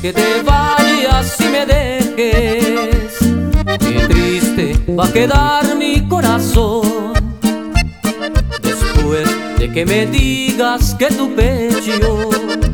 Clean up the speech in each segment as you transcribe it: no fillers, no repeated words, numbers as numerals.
que te vayas y me dejes. Qué triste va a quedar mi corazón después de que me digas que tu pecho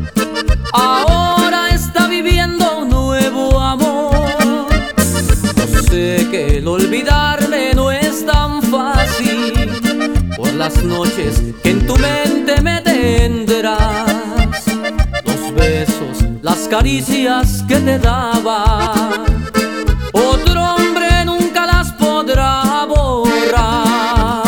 ahora está viviendo un nuevo amor. Yo sé que el olvidarme no es tan fácil por las noches que en tu mente me tendrás. Los besos, las caricias que te daba, otro hombre nunca las podrá borrar.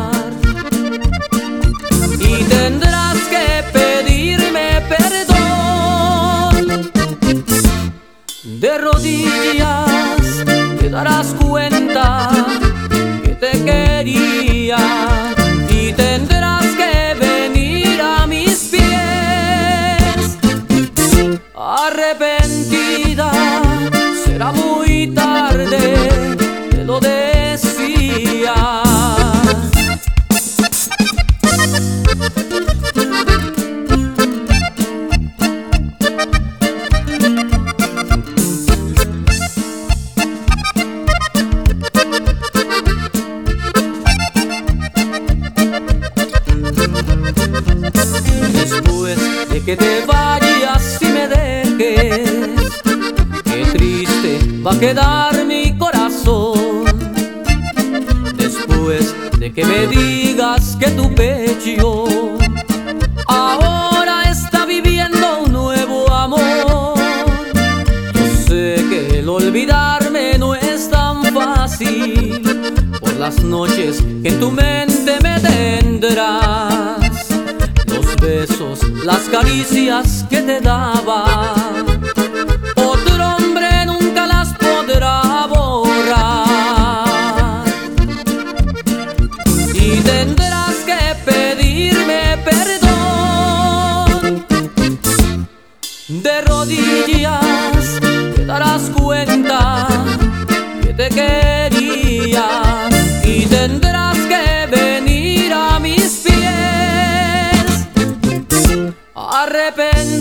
Y tendrás que pedirme perdón. De rodillas te darás cuenta que te quería. Y tendrás que venir a mis pies. Arrepentida, será muy tarde, te lo decía. Después de que te vayas y me dejes, qué triste va a quedar mi corazón después de que me digas que tu pecho ahora está viviendo un nuevo amor. Yo sé que el olvidarme no es tan fácil por las noches que en tu mente me tendrás. Los besos, las caricias que te daba, otro hombre nunca las podrá borrar. Y tendrás que pedirme perdón. De rodillas te darás cuenta que te quería. Y tendrás que venir a mis pies. Arrepentido